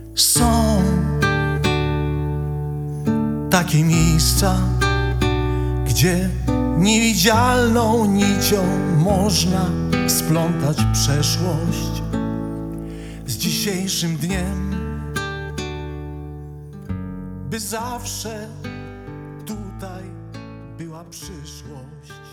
Są takie miejsca, gdzie niewidzialną nicią można splątać przeszłość z dzisiejszym dniem, by zawsze tutaj była przyszłość.